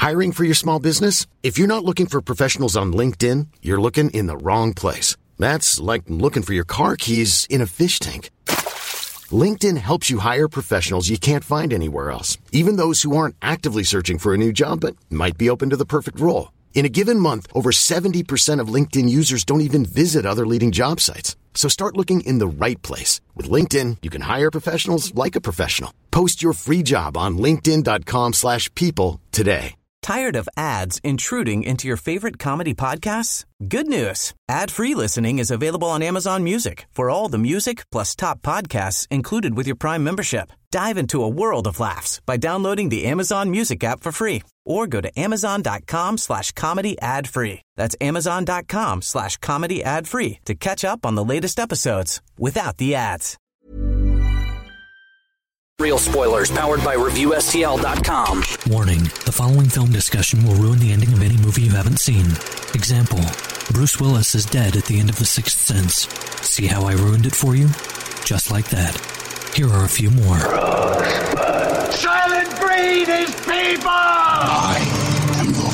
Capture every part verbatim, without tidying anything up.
Hiring for your small business? If you're not looking for professionals on LinkedIn, you're looking in the wrong place. That's like looking for your car keys in a fish tank. LinkedIn helps you hire professionals you can't find anywhere else, even those who aren't actively searching for a new job but might be open to the perfect role. In a given month, over seventy percent of LinkedIn users don't even visit other leading job sites. So start looking in the right place. With LinkedIn, you can hire professionals like a professional. Post your free job on linkedin.com slash people today. Tired of ads intruding into your favorite comedy podcasts? Good news. Ad-free listening is available on Amazon Music for all the music plus top podcasts included with your Prime membership. Dive into a world of laughs by downloading the Amazon Music app for free or go to amazon.com slash comedy ad free. That's amazon.com slash comedy ad free to catch up on the latest episodes without the ads. Real spoilers powered by Review S T L dot com. Warning, the following film discussion will ruin the ending of any movie you haven't seen. Example, Bruce Willis is dead at the end of The Sixth Sense. See how I ruined it for you? Just like that. Here are a few more. Rosebud. Silent breed is people! I am your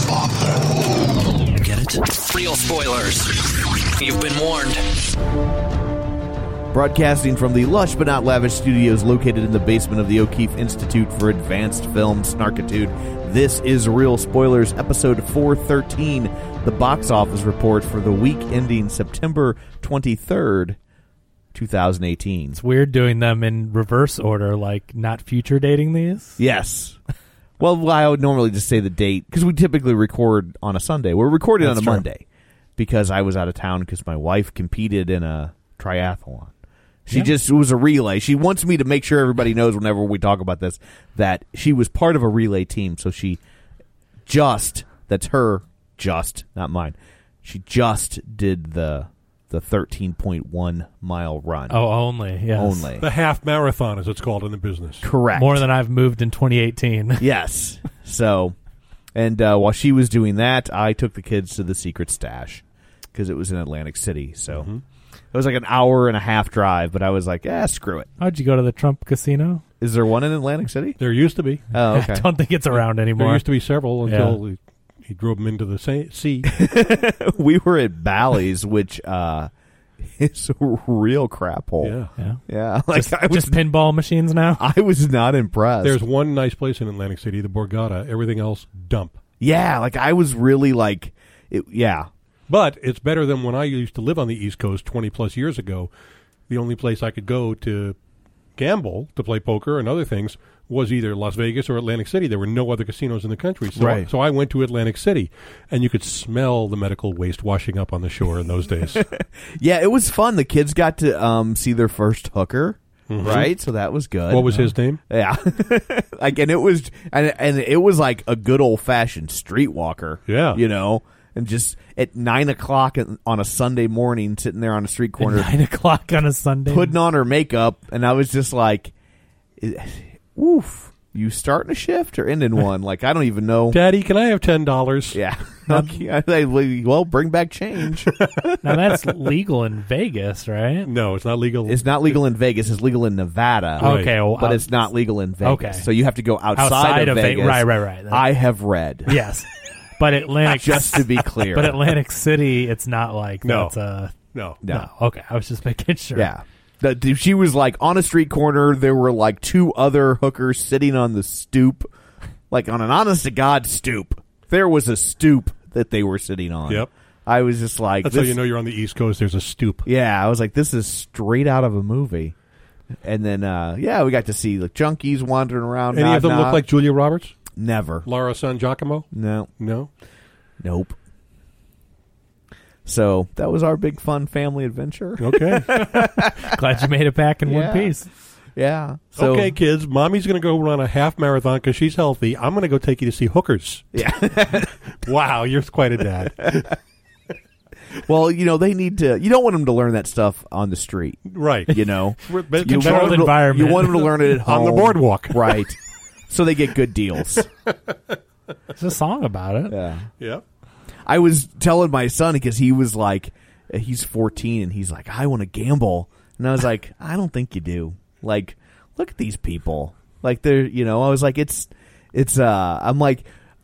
father. Get it? Real spoilers. You've been warned. Broadcasting from the lush but not lavish studios located in the basement of the O'Keefe Institute for Advanced Film Snarkitude, this is Real Spoilers, episode four thirteen, the box office report for the week ending September twenty-third, twenty eighteen. It's weird doing them in reverse order, like not future dating these. Yes. Well, I would normally just say the date, because we typically record on a Sunday. We're recording That's on a true. Monday, because I was out of town because my wife competed in a triathlon. She yeah. just it was a relay. She wants me to make sure everybody knows whenever we talk about this that she was part of a relay team. So she just, that's her, just, not mine. She just did the the thirteen point one mile run. Oh, only, yes. Only. The half marathon, as it's called in the business. Correct. More than I've moved in twenty eighteen. Yes. So, and uh, while she was doing that, I took the kids to the Secret Stash because it was in Atlantic City. So. Mm-hmm. It was like an hour and a half drive, but I was like, eh, screw it. How'd you go to the Trump Casino? Is there one in Atlantic City? There used to be. Oh, okay. I don't think it's around anymore. There used to be several until yeah. he, he drove them into the sea. We were at Bally's, which uh, is a real crap hole. Yeah. Yeah. yeah. Like just, I was, just pinball machines now? I was not impressed. There's one nice place in Atlantic City, the Borgata. Everything else, dump. Yeah. Like I was really like, it, yeah. But it's better than when I used to live on the East Coast twenty plus years ago. The only place I could go to gamble, to play poker and other things, was either Las Vegas or Atlantic City. There were no other casinos in the country. So, right. so I went to Atlantic City, and you could smell the medical waste washing up on the shore in those days. Yeah, it was fun. The kids got to um, see their first hooker. Mm-hmm. Right, so that was good. What was his name? Yeah, like, and it was, and and it was like a good old fashioned streetwalker. Yeah, you know. And just at nine o'clock on a Sunday morning, sitting there on a street corner, at nine o'clock on a Sunday, putting on her makeup, and I was just like, "Oof, you starting a shift or ending one?" Like I don't even know. Daddy, can I have ten dollars? Yeah. Okay. Well, bring back change. Now that's legal in Vegas, right? No, it's not legal. It's not legal in Vegas. It's legal in Nevada. Right. Okay, well, but uh, it's not legal in Vegas. Okay, so you have to go outside, outside of, of Vegas. Ve- right, right, right. That's, I have read. Yes. But Atlantic, just to be clear, but Atlantic City, it's not like no, that's a, no, no, no. Okay, I was just making sure. Yeah, the, she was like on a street corner. There were like two other hookers sitting on the stoop, like on an honest to God stoop. There was a stoop that they were sitting on. Yep. I was just like, that's this, how you know you're on the East Coast. There's a stoop. Yeah, I was like, this is straight out of a movie. And then, uh, yeah, we got to see the junkies wandering around. Any nod, of them nod. look like Julia Roberts? Never. Laura San Giacomo? No. No? Nope. So that was our big fun family adventure. Okay. Glad you made it back in yeah. one piece. Yeah. So, okay, kids, Mommy's going to go run a half marathon because she's healthy. I'm going to go take you to see hookers. Yeah. Wow, you're quite a dad. Well, you know, they need to, you don't want them to learn that stuff on the street. Right. You know? you Controlled want environment. To, you want them to learn it at home. On the boardwalk. Right. So they get good deals. There's a song about it. Yeah. Yeah. I was telling my son because he was like, he's fourteen and he's like, I want to gamble. And I was like, I don't think you do. Like, look at these people. Like they're, you know, I was like, it's, it's, uh, I'm like,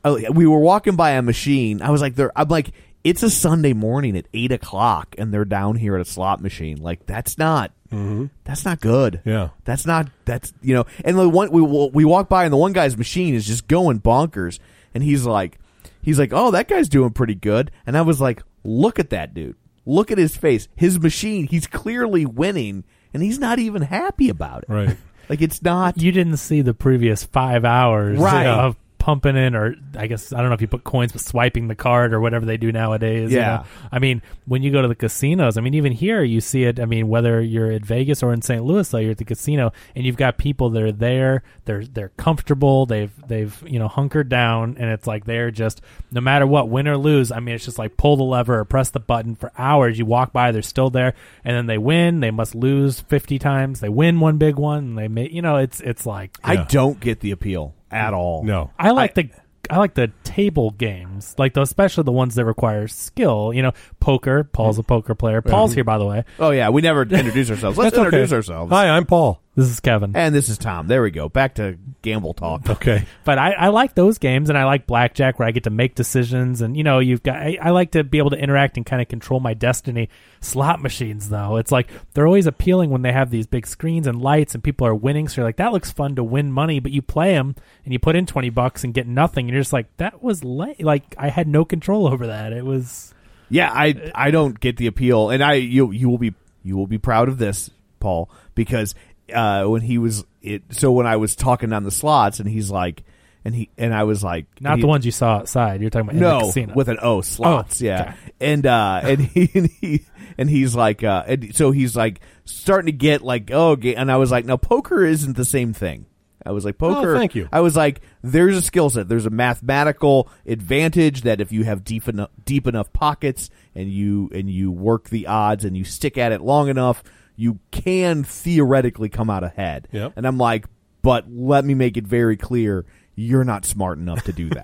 oh, we were walking by a machine. I was like, "There." I'm like, "It's a Sunday morning at eight o'clock, and they're down here at a slot machine. Like, that's not, mm-hmm. that's not good. Yeah, that's not. That's you know." And the one we we walk by, and the one guy's machine is just going bonkers, and he's like, he's like, "Oh, that guy's doing pretty good." And I was like, "Look at that dude. Look at his face. His machine. He's clearly winning, and he's not even happy about it. Right." Like, it's not... You didn't see the previous five hours right. of pumping in, or I guess, I don't know if you put coins, but swiping the card or whatever they do nowadays. Yeah. You know? I mean, when you go to the casinos, I mean, even here you see it, I mean, whether you're at Vegas or in Saint Louis, though, you're at the casino, and you've got people that are there, they're they're comfortable, they've, they've you know, hunkered down, and it's like they're just, no matter what, win or lose, I mean, it's just like pull the lever or press the button for hours. You walk by, they're still there, and then they win, they must lose fifty times, they win one big one, and they may, you know, it's, it's like... I yeah. don't get the appeal at all. No. I like I, the I like the table games, like the, especially the ones that require skill. You know, poker. Paul's a poker player. Paul's here, by the way. Oh yeah, we never introduce ourselves. Let's That's introduce okay. ourselves. Hi, I'm Paul. This is Kevin. And this is Tom. There we go. Back to gamble talk. Okay. But I, I like those games, and I like blackjack where I get to make decisions, and you know, you've got. I, I like to be able to interact and kind of control my destiny. Slot machines, though, it's like they're always appealing when they have these big screens and lights, and people are winning. So you're like, that looks fun to win money, but you play them and you put in twenty bucks and get nothing, and you're just like, that was late. Like I had no control over that. It was. Yeah, I I don't get the appeal, and I you you will be you will be proud of this, Paul, because. Uh, when he was it, so when I was talking on the slots, and he's like, and he and I was like, not he, the ones you saw outside. You're talking about in no the casino. with an O slots, Oh, yeah, okay. and uh, and he and he and he's like, uh, and so he's like starting to get like, oh, and I was like, no, poker isn't the same thing. I was like, poker. Oh, thank you. I was like, there's a skill set. There's a mathematical advantage that if you have deep enough deep enough pockets and you and you work the odds and you stick at it long enough, you can theoretically come out ahead. Yep. And I'm like, but let me make it very clear, you're not smart enough to do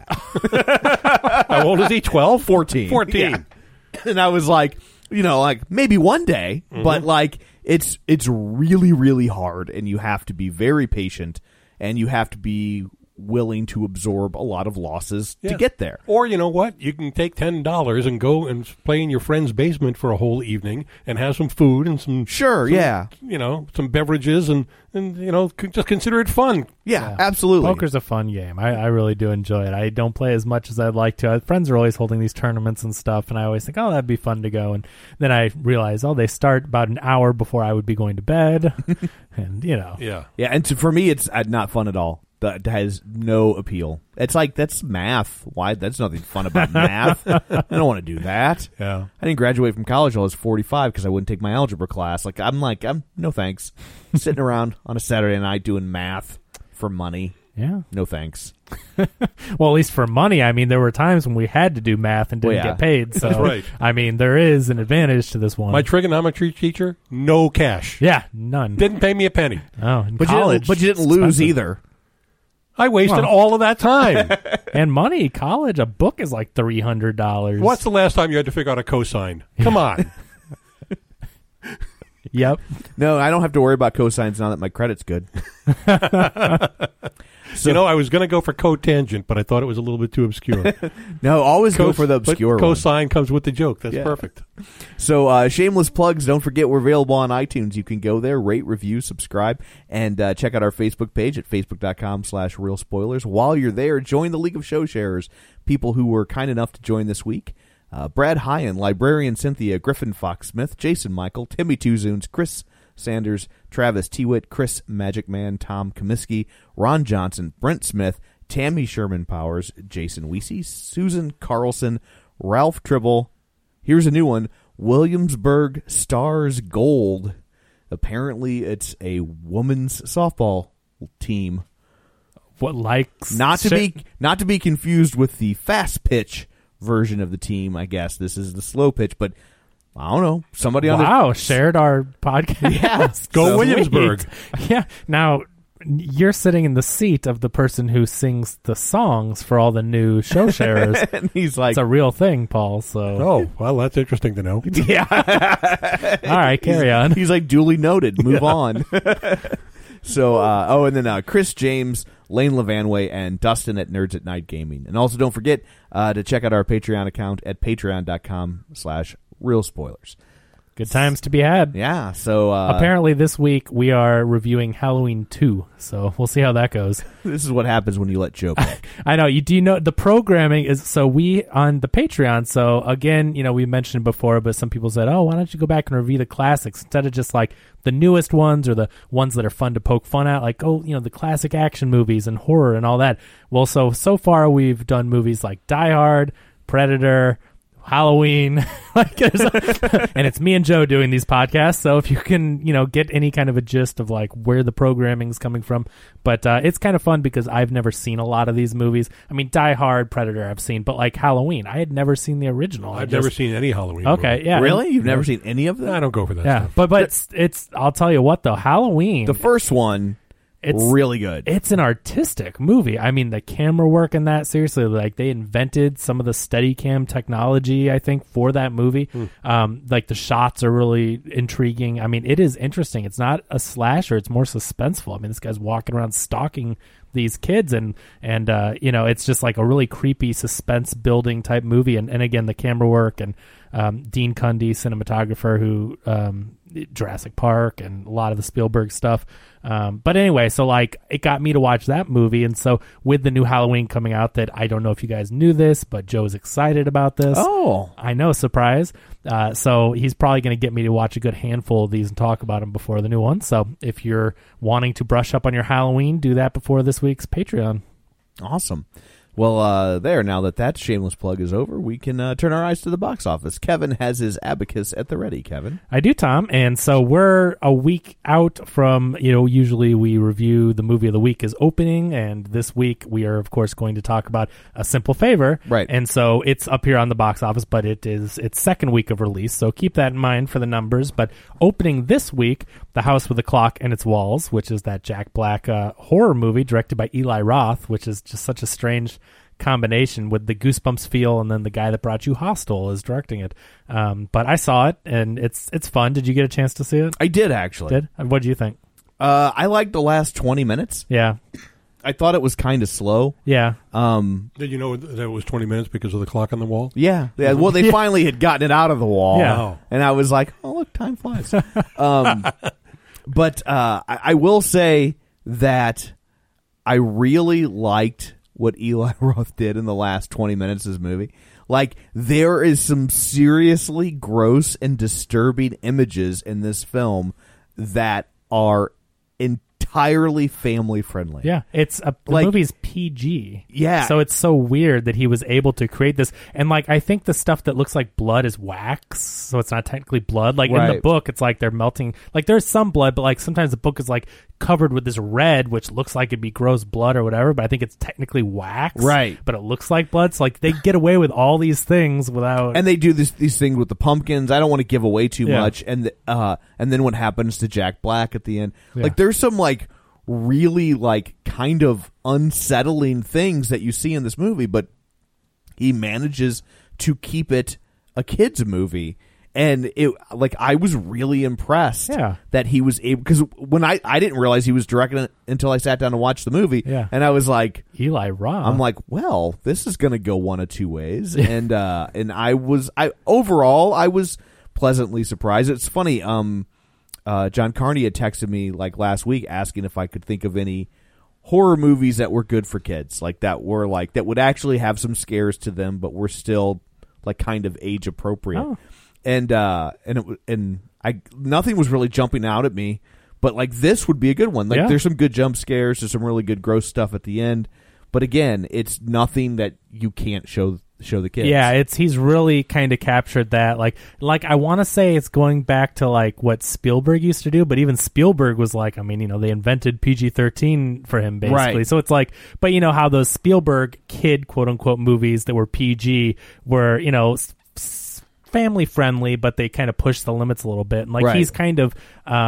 that. How old is he? twelve? fourteen. fourteen. Yeah. And I was like, you know, like maybe one day, Mm-hmm. but like it's it's really, really hard, and you have to be very patient, and you have to be willing to absorb a lot of losses Yeah. to get there. Or you know what? You can take ten dollars and go and play in your friend's basement for a whole evening and have some food and some Sure, some, yeah. you know, some beverages and and you know c- just consider it fun. Yeah, Yeah. absolutely. Poker's a fun game. I, I really do enjoy it. I don't play as much as I'd like to. I, friends are always holding these tournaments and stuff, and I always think, oh, that'd be fun to go. And then I realize, oh, they start about an hour before I would be going to bed. And, you know. Yeah. Yeah, and to, for me, it's uh, not fun at all. That has no appeal. It's like, that's math. Why? That's nothing fun about math. I don't want to do that. Yeah. I didn't graduate from college until I was forty-five because I wouldn't take my algebra class. Like, I'm like, I'm no thanks. Sitting around on a Saturday night doing math for money. Yeah. No thanks. Well, at least for money. I mean, there were times when we had to do math and didn't Well, yeah. get paid. So, That's right. I mean, there is an advantage to this one. My trigonometry teacher, no cash. yeah, none. Didn't pay me a penny. Oh, in But college, you didn't, but you didn't it's lose expensive. either. I wasted Well. all of that time. And money, college, a book is like three hundred dollars. What's the last time you had to figure out a cosine? Come on. Yep. No, I don't have to worry about cosines now that my credit's good. So, you know, I was going to go for cotangent, but I thought it was a little bit too obscure. no, always go Cos- for the but obscure one. cosine comes with the joke. That's Yeah. perfect. So, uh, shameless plugs. Don't forget we're available on iTunes. You can go there, rate, review, subscribe, and uh, check out our Facebook page at facebook.com slash real spoilers. While you're there, join the League of Show Sharers, people who were kind enough to join this week. Uh, Brad Hyan, Librarian Cynthia, Griffin Fox-Smith, Jason Michael, Timmy Tuzoons, Chris Sanders, Travis Tewitt, Chris Magic Man, Tom Comiskey, Ron Johnson, Brent Smith, Tammy Sherman Powers, Jason Weesey, Susan Carlson, Ralph Tribble. Here's a new one, Williamsburg Stars Gold. Apparently it's a women's softball team. What, like... Not to shit- be not to be confused with the fast pitch version of the team, I guess. This is the slow pitch, but I don't know. Somebody on the Wow, shared our podcast. Yeah, Go so- Williamsburg. Yeah. Now, you're sitting in the seat of the person who sings the songs for all the new show sharers. and he's like, It's a real thing, Paul, so... Oh, well, that's interesting to know. yeah. All right, carry on. He's like, duly noted. Move on. So, uh, oh, and then uh, Chris James, Lane Levanway, and Dustin at Nerds at Night Gaming. And also don't forget uh, to check out our Patreon account at patreon.com slash real spoilers. Good times to be had. Yeah, so... Uh, apparently this week we are reviewing Halloween two, so we'll see how that goes. This is what happens when you let Joe pick. I know. You do you know the programming is... So we, on the Patreon, so again, you know, we mentioned it before, but some people said, oh, why don't you go back and review the classics instead of just like the newest ones or the ones that are fun to poke fun at, like, oh, you know, the classic action movies and horror and all that. Well, so, so far we've done movies like Die Hard, Predator... Halloween, like, a, and it's me and Joe doing these podcasts. So if you can, you know, get any kind of a gist of like where the programming is coming from, but uh, it's kind of fun because I've never seen a lot of these movies. I mean, Die Hard, Predator, I've seen, but like Halloween, I had never seen the original. I've just, never seen any Halloween. Okay, movie. yeah, really? You've never seen any of them? I don't go for that. Yeah, stuff. but but it's, it's. I'll tell you what though, Halloween, The first one, it's really good. It's an artistic movie. I mean, the camera work in that, seriously, like they invented some of the Steadicam technology, I think, for that movie. Hmm. Um, like the shots are really intriguing. I mean, it is interesting. It's not a slasher. It's more suspenseful. I mean, this guy's walking around stalking these kids and, and uh, you know, it's just like a really creepy suspense building type movie. And, and again, the camera work and um, Dean Cundy, cinematographer who um, Jurassic Park and a lot of the Spielberg stuff. Um, but anyway, so like it got me to watch that movie. And so with the new Halloween coming out, that I don't know if you guys knew this, but Joe's excited about this. Oh, I know. Surprise. Uh, so he's probably going to get me to watch a good handful of these and talk about them before the new one. So if you're wanting to brush up on your Halloween, do that before this week's Patreon. Awesome. Well, uh, there, now that that shameless plug is over, we can uh, turn our eyes to the box office. Kevin has his abacus at the ready, Kevin. I do, Tom. And so we're a week out from, you know, usually we review the movie of the week as opening. And this week we are, of course, going to talk about A Simple Favor. Right. And so it's up here on the box office, but it is its second week of release. So keep that in mind for the numbers. But opening this week, The House with a Clock and Its Walls, which is that Jack Black uh, horror movie directed by Eli Roth, which is just such a strange combination with the Goosebumps feel, and then the guy that brought you Hostel is directing it. Um, but I saw it, and it's it's fun. Did you get a chance to see it? I did, actually. Did? What do you think? Uh, I liked the last twenty minutes. Yeah. I thought it was kind of slow. Yeah. Um, Did you know that it was twenty minutes because of the clock on the wall? yeah. yeah. Well, they finally had gotten it out of the wall. Yeah. Wow. And I was like, oh, look, time flies. um, but uh, I, I will say that I really liked what Eli Roth did in the last twenty minutes of this movie. Like, there is some seriously gross and disturbing images in this film that are entirely family friendly. Yeah, it's a, the Like- movie's P G. Yeah. So it's so weird that he was able to create this. And like, I think the stuff that looks like blood is wax, so it's not technically blood. Like in the Right. book, it's like they're melting. Like there's some blood, but like sometimes the book is like covered with this red, which looks like it'd be gross blood or whatever. But I think it's technically wax, Right. But it looks like blood. So like they get away with all these things without. And they do this these things with the pumpkins. I don't want to give away too Yeah. much. And the, uh, and then what happens to Jack Black at the end? Yeah. Like, there's some like really like kind of unsettling things that you see in this movie, but he manages to keep it a kids movie. And it, like, I was really impressed Yeah. that he was able, because when I, I didn't realize he was directing it until I sat down to watch the movie. Yeah. And I was like, Eli Roth. I'm like, well, this is going to go one of two ways. and, uh, and I was, I, overall, I was pleasantly surprised. It's funny. Um, uh, John Carney had texted me like last week asking if I could think of any horror movies that were good for kids, like that were like, that would actually have some scares to them, but were still like kind of age appropriate. Oh. And uh, and it, and I nothing was really jumping out at me, but like this would be a good one. Like Yeah. there's some good jump scares, there's some really good gross stuff at the end, but again, it's nothing that you can't show show the kids. Yeah, it's he's really kind of captured that. Like, like I want to say it's going back to like what Spielberg used to do, but even Spielberg was like, I mean, you know, they invented P G thirteen for him basically. Right. So it's like, but you know how those Spielberg kid quote unquote movies that were P G were, you know, s- s- family friendly, but they kind of push the limits a little bit. And like Right. he's kind of, um,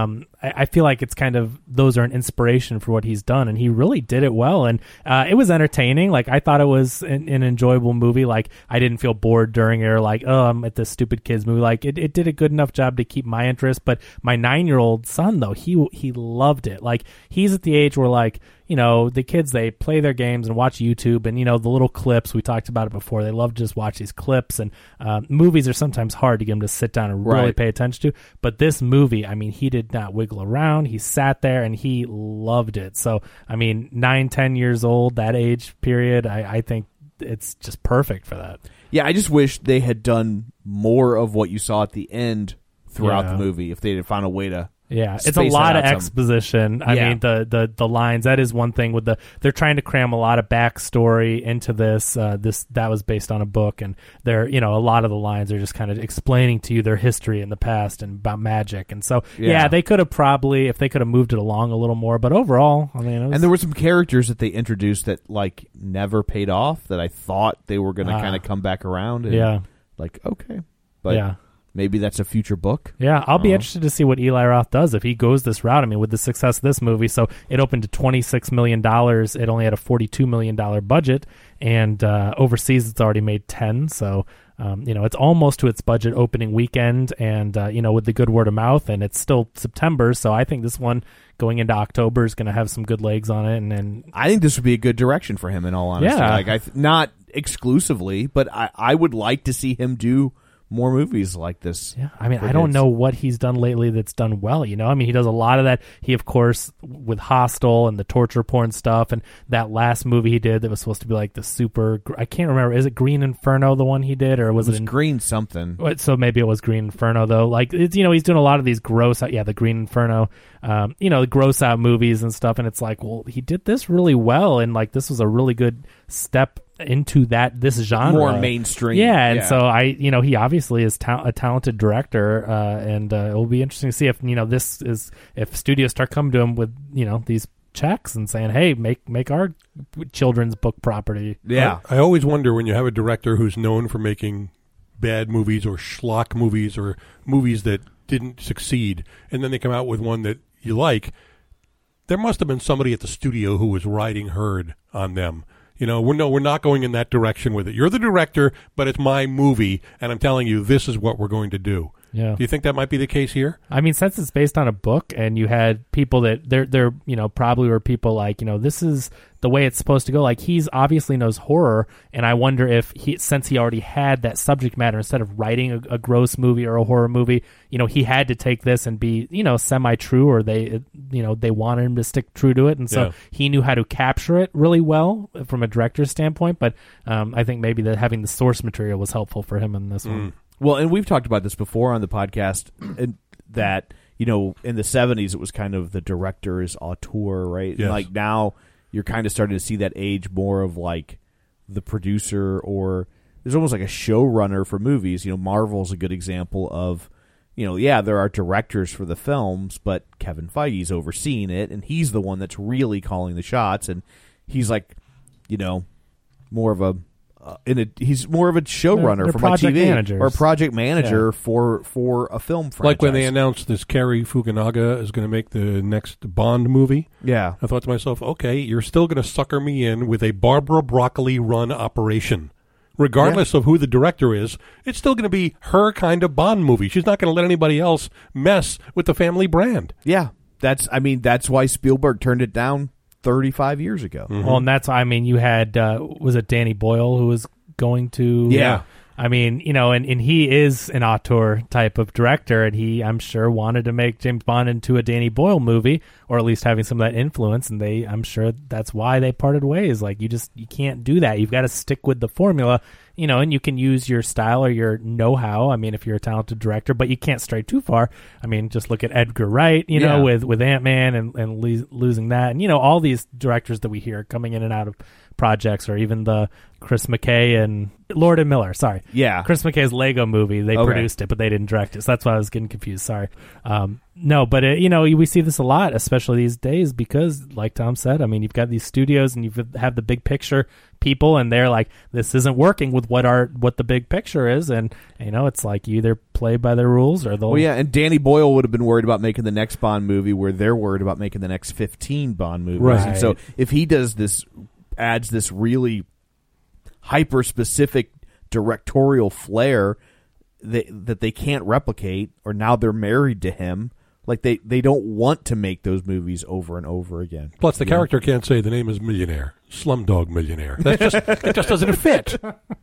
I, I feel like it's kind of those are an inspiration for what he's done, and he really did it well. And uh, it was entertaining. Like I thought it was an, an enjoyable movie. Like I didn't feel bored during it, or like oh I'm at this stupid kids movie. Like it, it did a good enough job to keep my interest. But my nine year old son though, he he loved it. Like he's at the age where like. You know, the kids, they play their games and watch YouTube and, you know, the little clips, we talked about it before, they love to just watch these clips, and uh, movies are sometimes hard to get them to sit down and really right. pay attention to. But this movie, I mean, he did not wiggle around. He sat there and he loved it. So, I mean, nine, ten years old, that age period, I, I think it's just perfect for that. Yeah, I just wish they had done more of what you saw at the end throughout Yeah. the movie, if they had found a way to Yeah, it's a space lot that of out some. exposition. I Yeah. mean, the, the the lines, that is one thing with the they're trying to cram a lot of backstory into this. Uh, this that was based on a book, and they're you know a lot of the lines are just kind of explaining to you their history in the past and about magic. And so yeah, Yeah. they could have probably if they could have moved it along a little more. But overall, I mean, it was, And there were some characters that they introduced that like never paid off that I thought they were going to Ah. kind of come back around. And, Yeah. Like, okay. But yeah. maybe that's a future book. Yeah, I'll be Uh-huh. interested to see what Eli Roth does if he goes this route. I mean, with the success of this movie, so it opened to twenty-six million dollars. It only had a forty-two million dollars budget, and uh, overseas it's already made ten. So, um, you know, it's almost to its budget opening weekend, and, uh, you know, with the good word of mouth, and it's still September, so I think this one going into October is going to have some good legs on it. And, and I think this would be a good direction for him, in all honesty. Yeah. Like, I th- not exclusively, but I, I would like to see him do more movies like this. Yeah, I mean, for I don't kids. know what he's done lately that's done well, you know? I mean, he does a lot of that. He, of course, with Hostel and the torture porn stuff, and that last movie he did that was supposed to be like the super... I can't remember. Is it Green Inferno, the one he did, or was It it, was in... Green something. What- So maybe it was Green Inferno, though. Like, it's, you know, he's doing a lot of these gross out... Yeah, the Green Inferno, um, you know, the gross out movies and stuff, and it's like, well, he did this really well, and, like, this was a really good step into that this genre, More mainstream. yeah. And Yeah. so I, you know, he obviously is ta- a talented director, uh, and uh, it will be interesting to see if you know this is if studios start coming to him with you know these checks and saying, hey, make make our children's book property. Yeah. I, I always wonder when you have a director who's known for making bad movies or schlock movies or movies that didn't succeed, and then they come out with one that you like. There must have been somebody at the studio who was riding herd on them. You know, we're no, we're not going in that direction with it. You're the director, but it's my movie, and I'm telling you, this is what we're going to do. Yeah. Do you think that might be the case here? I mean, since it's based on a book, and you had people that they're they're you know probably were people like you know this is the way it's supposed to go. Like he's obviously knows horror, and I wonder if he since he already had that subject matter, instead of writing a, a gross movie or a horror movie, you know he had to take this and be you know semi true, or they you know they wanted him to stick true to it, and so Yeah. he knew how to capture it really well from a director's standpoint. But um, I think maybe that having the source material was helpful for him in this one. Well, and we've talked about this before on the podcast, and that, you know, in the seventies, it was kind of the director is auteur, right? And Yes. like now, you're kind of starting to see that age more of like the producer, or there's almost like a showrunner for movies. You know, Marvel's a good example of, you know, yeah, there are directors for the films, but Kevin Feige's overseeing it, and he's the one that's really calling the shots, and he's like, you know, more of a Uh, in a, he's more of a showrunner They're- they're for my T project V managers. or project manager Yeah. for for a film franchise. Like when they announced this Cary Fukunaga is going to make the next Bond movie. yeah, I thought to myself, okay, you're still going to sucker me in with a Barbara Broccoli run operation. Regardless of who the director is, it's still going to be her kind of Bond movie. She's not going to let anybody else mess with the family brand. yeah. That's I mean that's why Spielberg turned it down thirty-five years ago. Well, and that's I mean, you had uh, was it Danny Boyle who was going to? Yeah. I mean, you know, and, and he is an auteur type of director, and he, I'm sure, wanted to make James Bond into a Danny Boyle movie, or at least having some of that influence. And they, I'm sure, that's why they parted ways. Like you just you can't do that. You've got to stick with the formula, you know. And you can use your style or your know-how. I mean, if you're a talented director, but you can't stray too far. I mean, just look at Edgar Wright, you know, Yeah. with with Ant-Man and and lo- losing that, and you know, all these directors that we hear coming in and out of projects, or even the Chris McKay and Lord and Miller. Sorry, Yeah. Chris McKay's Lego movie. They Okay. produced it, but they didn't direct it. So that's why I was getting confused. Sorry. Um, no, but it, you know, we see this a lot, especially these days, because, like Tom said, I mean, you've got these studios and you have the big picture people, and they're like, this isn't working with what our what the big picture is, and you know, it's like you either play by their rules or they'll. Well, yeah, and Danny Boyle would have been worried about making the next Bond movie, where they're worried about making the next fifteen Bond movies. Right. And so if he does this, adds this really hyper specific directorial flair that that they can't replicate, or now they're married to him. Like they, they don't want to make those movies over and over again. Plus, the You know? character can't say the name is Millionaire, Slumdog Millionaire. That's just it just doesn't fit.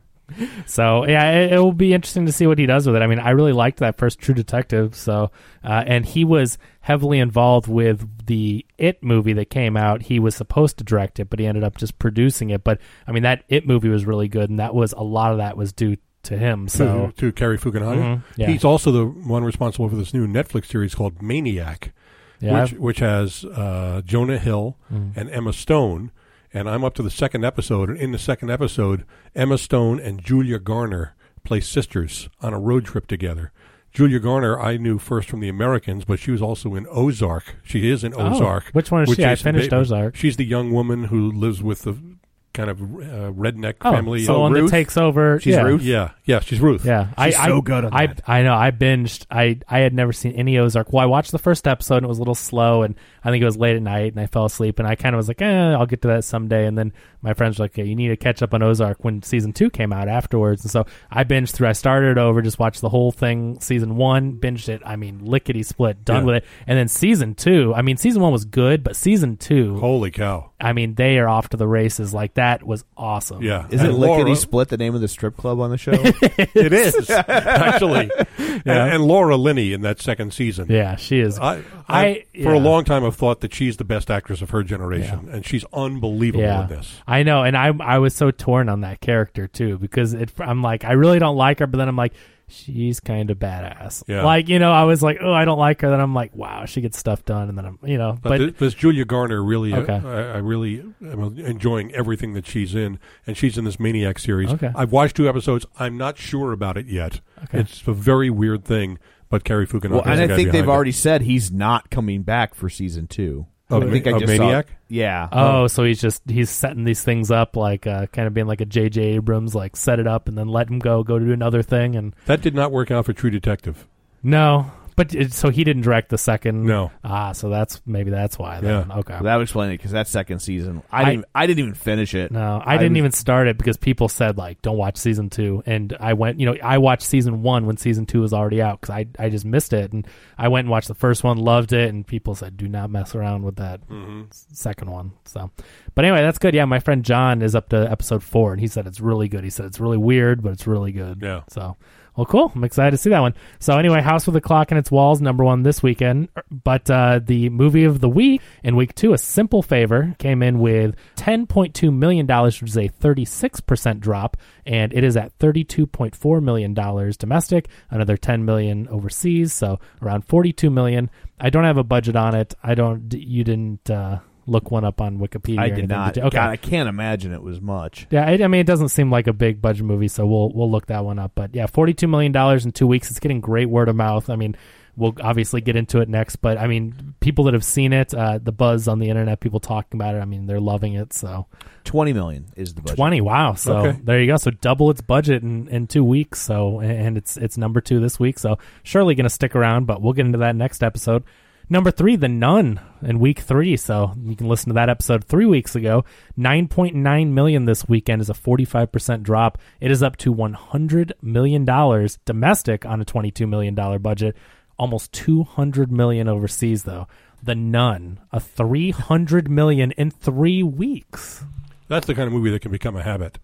So yeah, it, it will be interesting to see what he does with it. I mean, I really liked that first True Detective. So, uh, and he was heavily involved with the It movie that came out. He was supposed to direct it, but he ended up just producing it. But I mean, that It movie was really good, and that was a lot of that was due to him. So to, to Cary Fukunaga. Mhm, yeah. He's also the one responsible for this new Netflix series called Maniac, yeah, which which has uh, Jonah Hill Mm. and Emma Stone. And I'm up to the second episode. And in the second episode, Emma Stone and Julia Garner play sisters on a road trip together. Julia Garner, I knew first from The Americans, but she was also in Ozark. She is in Oh, Ozark. which one is with she? I Jason finished Bateman. Ozark. She's the young woman who lives with the kind of uh, redneck oh, family. so the one Ruth? that takes over. She's yeah. Ruth? Yeah, yeah, she's Ruth. Yeah, She's I, so I, good on I, that. I know. I binged. I I had never seen any Ozark. Well, I watched the first episode and it was a little slow, and I think it was late at night, and I fell asleep. And I kind of was like, eh, I'll get to that someday. And then my friends were like, hey, you need to catch up on Ozark when season two came out afterwards. And so I binged through. I started over, just watched the whole thing, season one, binged it. I mean, lickety split, done Yeah. with it. And then season two. I mean, season one was good, but season two, Holy cow. I mean, they are off to the races. Like that was awesome. Yeah. Is it And Lickety Laura- Split, the name of the strip club on the show? It is, actually. And, and Laura Linney in that second season. Yeah, she is. I, I- I, for a yeah. long time, I've thought that she's the best actress of her generation, and she's unbelievable Yeah, in this. I know, and I I was so torn on that character too, because it, I'm like, I really don't like her, but then I'm like, she's kind of badass. Yeah. Like, you know, I was like, oh, I don't like her. Then I'm like, wow, she gets stuff done, and then I'm, you know, But, but, th- this Julia Garner really, uh, Okay. I, I really am enjoying everything that she's in, and she's in this Maniac series. Okay. I've watched two episodes. I'm not sure about it yet. Okay. It's a very weird thing, but Cary Fukunaga. Well, and is the I guy think they've behind already it. said he's not coming back for season two. Of I think Ma- I of just saw- Maniac? yeah. oh, so he's just he's setting these things up, like uh, kind of being like a J J Abrams, like set it up and then let him go, go to do another thing, and That did not work out for True Detective. no. But it, so he didn't direct the second. No. Ah, so that's maybe that's why. Then. Yeah. Okay. Well, that would explain it, because that second season, I I- didn't, I didn't even finish it. No, I didn't was- even start it because people said, like, don't watch season two. And I went, you know, I watched season one when season two was already out because I, I just missed it. And I went and watched the first one, loved it. And people said, do not mess around with that s- second one. So, but anyway, that's good. Yeah, my friend John is up to episode four and he said it's really good. He said it's really weird, but it's really good. Yeah. So, well, cool. I'm excited to see that one. So anyway, House with a Clock in Its Walls, number one this weekend. But uh, the movie of the week in week two, A Simple Favor, came in with ten point two million dollars, which is a thirty-six percent drop. And it is at thirty-two point four million dollars domestic, another ten million dollars overseas. So around forty-two million dollars. I don't have a budget on it. I don't, you didn't uh, look one up on Wikipedia. I or did anything, not. did you? Okay. God, I can't imagine it was much. Yeah, I, I mean, it doesn't seem like a big budget movie, so we'll we'll look that one up. But yeah, forty-two million dollars in two weeks. It's getting great word of mouth. I mean, we'll obviously get into it next, but I mean, people that have seen it, uh, the buzz on the internet, people talking about it, I mean, they're loving it. So Twenty million is the budget. twenty, wow. So Okay. there you go. So double its budget in, in two weeks. So and it's it's number two this week. So surely going to stick around, but we'll get into that next episode. Number three, The Nun in week three. So you can listen to that episode three weeks ago. nine point nine million dollars this weekend is a forty-five percent drop. It is up to one hundred million dollars domestic on a twenty-two million dollars budget. Almost two hundred million dollars overseas, though. The Nun, a three hundred million dollars in three weeks. That's the kind of movie that can become a habit.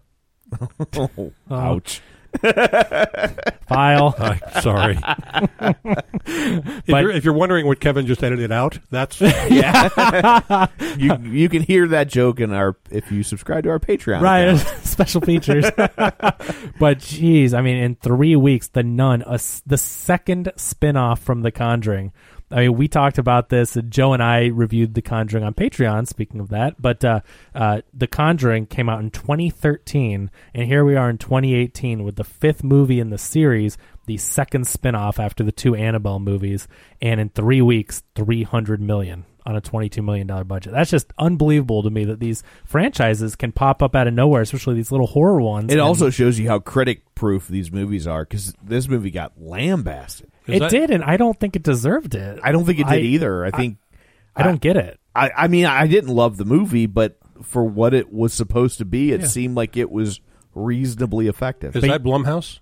Oh, ouch. File. I'm sorry. if, you're, if you're wondering what Kevin just edited out, that's Yeah. you you can hear that joke in our if you subscribe to our Patreon. Right, account. special features. But geez, I mean, in three weeks, The Nun, a s the second spin-off from The Conjuring, I mean, we talked about this. And Joe and I reviewed The Conjuring on Patreon, speaking of that. But uh, uh, The Conjuring came out in twenty thirteen, and here we are in twenty eighteen with the fifth movie in the series, the second spinoff after the two Annabelle movies, and in three weeks, three hundred million dollars on a twenty-two million dollars budget. That's just unbelievable to me that these franchises can pop up out of nowhere, especially these little horror ones. It and also shows you how critic-proof these movies are, because this movie got lambasted. It that, did, and I don't think it deserved it. I don't think it did I, either. I think I, I don't get it. I, I mean, I didn't love the movie, but for what it was supposed to be, it Yeah. seemed like it was reasonably effective. Is But- that Blumhouse?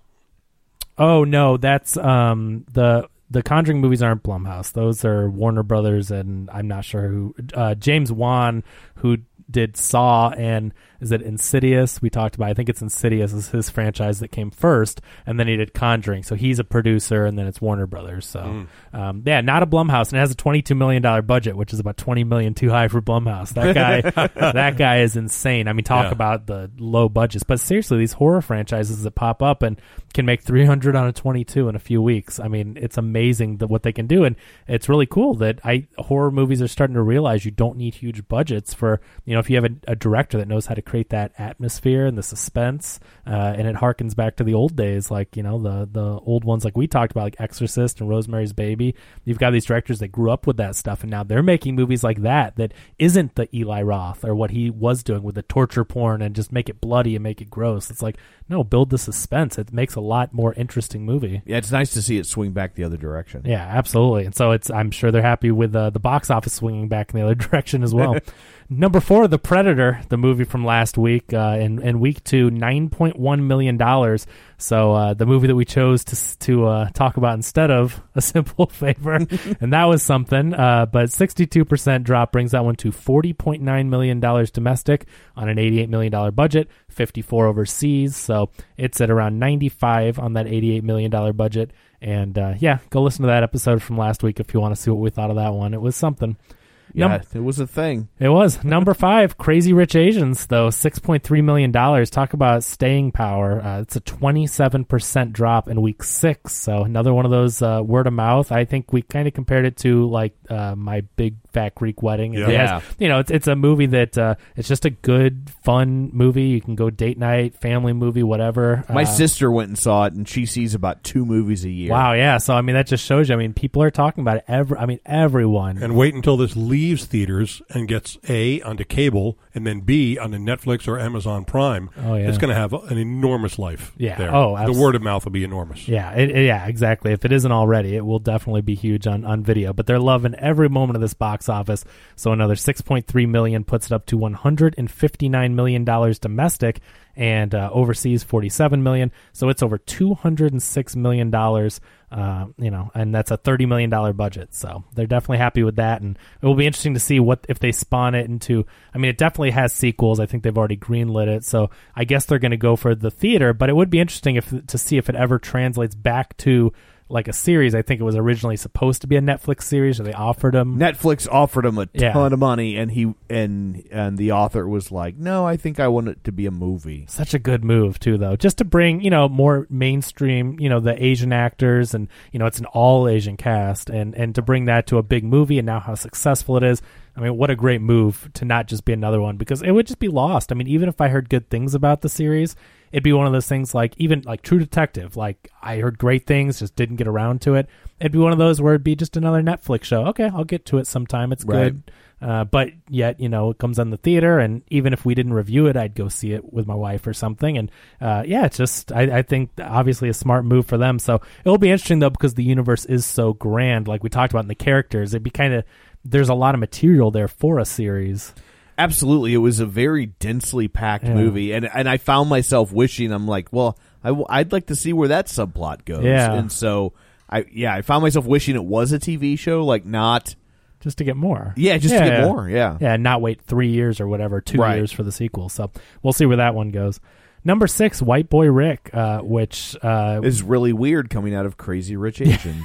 Oh no, that's um the the Conjuring movies aren't Blumhouse. Those are Warner Brothers, and I'm not sure who. Uh, James Wan, who did Saw and is it Insidious? We talked about. I think it's Insidious is his franchise that came first, and then he did Conjuring. So he's a producer, and then it's Warner Brothers. So Mm. um, yeah, not a Blumhouse, and it has a twenty-two million dollars budget, which is about twenty million dollars too high for Blumhouse. That guy, that guy is insane. I mean, talk Yeah. about the low budgets, but seriously, these horror franchises that pop up and can make three hundred on a twenty-two in a few weeks. I mean, it's amazing that what they can do, and it's really cool that I horror movies are starting to realize you don't need huge budgets for, you know, if you have a, a director that knows how to create that atmosphere and the suspense, uh, and it harkens back to the old days, like, you know, the the old ones like we talked about, like Exorcist and Rosemary's Baby. You've got these directors that grew up with that stuff, and now they're making movies like that that isn't the Eli Roth or what he was doing with the torture porn and just make it bloody and make it gross. It's like, no, build the suspense. It makes a lot more interesting movie. Yeah, it's nice to see it swing back the other direction. Yeah, absolutely. And so it's I'm sure they're happy with uh, the box office swinging back in the other direction as well. Number four, The Predator, the movie from last week. Uh, in, in week two, nine point one million dollars. So uh, the movie that we chose to to uh, talk about instead of A Simple Favor. And that was something. Uh, but sixty-two percent drop brings that one to forty point nine million dollars domestic on an eighty-eight million dollars budget, fifty-four overseas. So it's at around ninety-five on that eighty-eight million dollars budget. And uh, yeah, go listen to that episode from last week if you want to see what we thought of that one. It was something. Yeah, Num- it was a thing. It was. Number five, Crazy Rich Asians, though, six point three million dollars. Talk about staying power. Uh, it's a twenty-seven percent drop in week six. So another one of those uh, word of mouth. I think we kind of compared it to, like, uh, My Big Fat Greek Wedding. Yeah. It has- Yeah. you know, it's, it's a movie that uh, it's just a good, fun movie. You can go date night, family movie, whatever. My Uh, sister went and saw it, and she sees about two movies a year. Wow, yeah. So, I mean, that just shows you. I mean, people are talking about it. Every, I mean, everyone. And wait until this leaves theaters and gets A, onto cable, and then B, onto Netflix or Amazon Prime. Oh, yeah. It's going to have an enormous life. Yeah. there. Oh, the abs- word of mouth will be enormous. Yeah, it, it- yeah, exactly. If it isn't already, it will definitely be huge on, on video. But they're loving every moment of this box office. So another six point three million puts it up to one hundred fifty-nine million dollars domestic, and uh, overseas forty-seven million. So it's over two hundred six million dollars. Uh, you know, and that's a thirty million dollars budget. So they're definitely happy with that. And it will be interesting to see what if they spawn it into. I mean, it definitely has sequels. I think they've already greenlit it. So I guess they're going to go for the theater. But it would be interesting if to see if it ever translates back to like a series. I think it was originally supposed to be a Netflix series, or they offered them. Netflix offered him a ton Yeah. of money, and he and and the author was like, "No, I think I want it to be a movie." Such a good move too, though, just to bring, you know, more mainstream, you know, the Asian actors, and, you know, it's an all Asian cast, and and to bring that to a big movie, and now how successful it is. I mean, what a great move to not just be another one, because it would just be lost. I mean, even if I heard good things about the series, it'd be one of those things like even like True Detective. Like, I heard great things, just didn't get around to it. It'd be one of those where it'd be just another Netflix show. Okay, I'll get to it sometime. It's Right. good. Uh, but yet, you know, it comes on the theater, and even if we didn't review it, I'd go see it with my wife or something. And uh, yeah, it's just, I, I think obviously a smart move for them. So it'll be interesting, though, because the universe is so grand, like we talked about in the characters. It'd be kind of, there's a lot of material there for a series. Absolutely, it was a very densely packed Yeah. movie, and and I found myself wishing, I'm like, well, I w- I'd like to see where that subplot goes. Yeah. And so I yeah, I found myself wishing it was a T V show, like not Just to get more. yeah, just to get more, yeah. Yeah, and not wait three years or whatever, two Right. years for the sequel. So we'll see where that one goes. Number six, White Boy Rick, uh, which uh, is really weird coming out of Crazy Rich Asians.